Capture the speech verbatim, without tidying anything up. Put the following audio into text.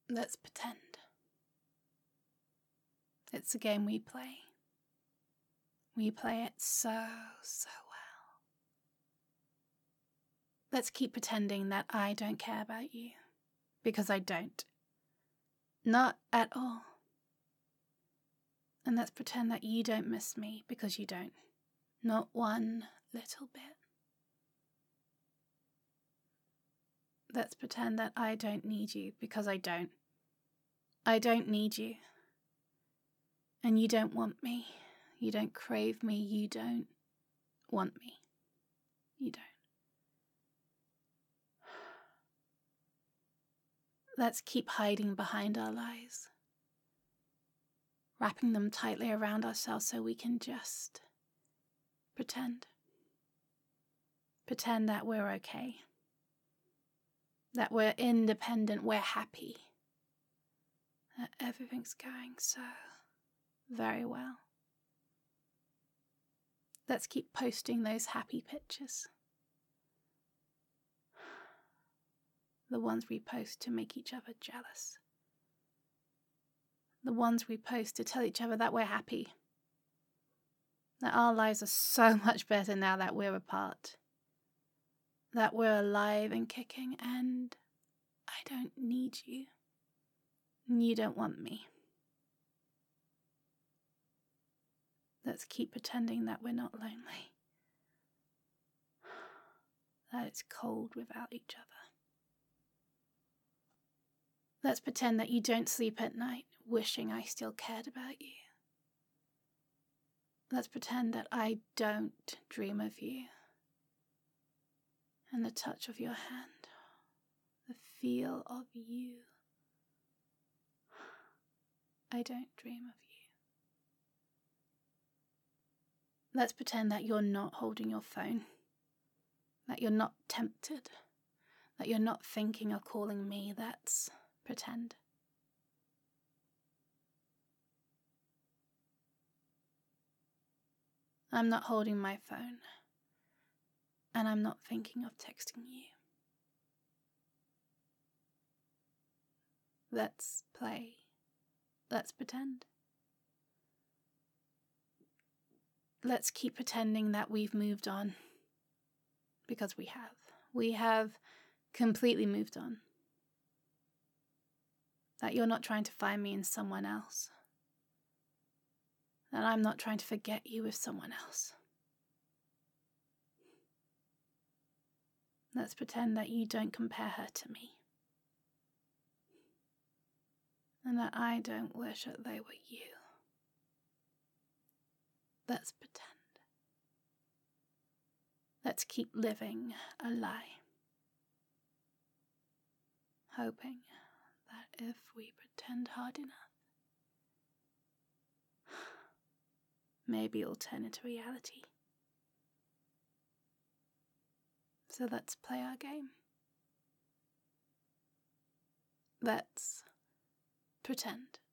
Let's pretend. It's a game we play. We play it so, so well. Let's keep pretending that I don't care about you, because I don't. Not at all. And let's pretend that you don't miss me, because you don't. Not one little bit. Let's pretend that I don't need you, because I don't. I don't need you. And you don't want me. You don't crave me. You don't want me. You don't. Let's keep hiding behind our lies. Wrapping them tightly around ourselves so we can just pretend. Pretend that we're okay. That we're independent, we're happy. That everything's going so very well. Let's keep posting those happy pictures. The ones we post to make each other jealous. The ones we post to tell each other that we're happy. That our lives are so much better now that we're apart. That we're alive and kicking, and I don't need you. And you don't want me. Let's keep pretending that we're not lonely. That it's cold without each other. Let's pretend that you don't sleep at night wishing I still cared about you. Let's pretend that I don't dream of you. And the touch of your hand, the feel of you. I don't dream of you. Let's pretend that you're not holding your phone, that you're not tempted, that you're not thinking of calling me. Let's pretend. I'm not holding my phone, and I'm not thinking of texting you. Let's play. Let's pretend. Let's keep pretending that we've moved on, because we have. We have completely moved on. That you're not trying to find me in someone else. That I'm not trying to forget you with someone else. Let's pretend that you don't compare her to me. And that I don't wish that they were you. Let's pretend. Let's keep living a lie. Hoping that if we pretend hard enough, maybe it'll turn into reality. So let's play our game. Let's pretend.